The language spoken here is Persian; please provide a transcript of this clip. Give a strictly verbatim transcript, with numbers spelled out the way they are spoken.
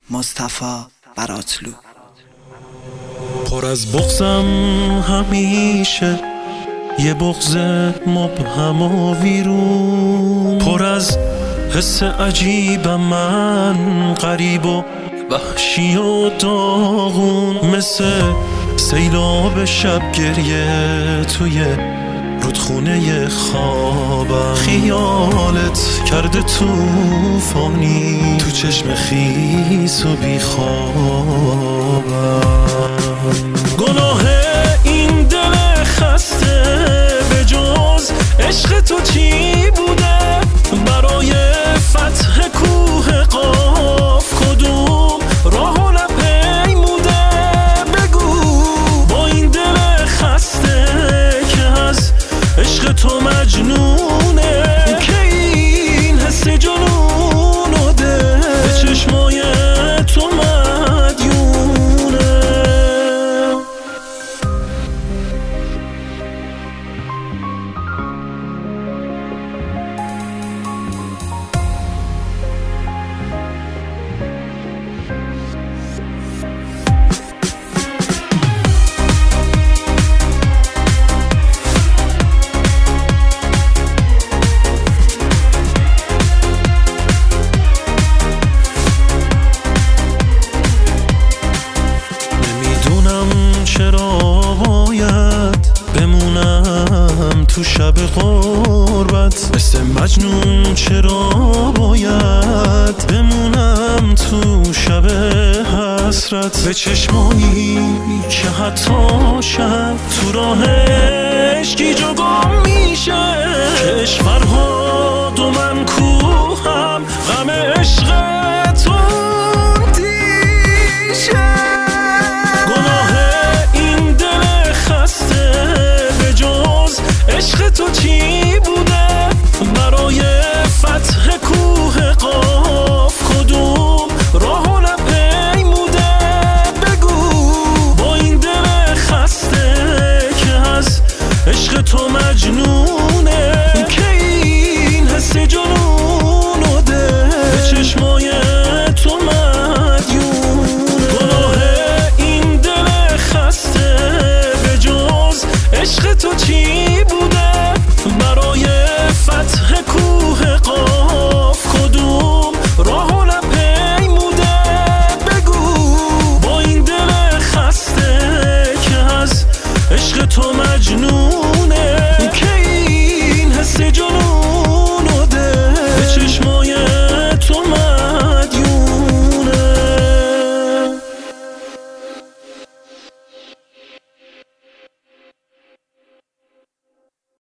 مصطفی براتلو. پر از بغضم همیشه، یه بغض مبهم و ویرون، پر از حس عجیبم من، غریب و وحشی و داغون، مثل سیلاب شب گریه توی رودخونه خوابم. خیالت کرده توفانی تو چشم خیس و بیخوابم. گناه این دل خسته به جز عشق تو چی بوده؟ برای فتح کوه قاف کدوم راه نپیموده؟ بگو با این دل خسته که از عشق تو مجنونه، که این حس جنونو ده به چشمای تو مدیونه. تو شب غربت مثل مجنون چرا باید بمونم تو شب حسرت؟ به چشمایی که حتی شب تو راه عشقی جو گم میشه، کشورها دو من کوهم، غم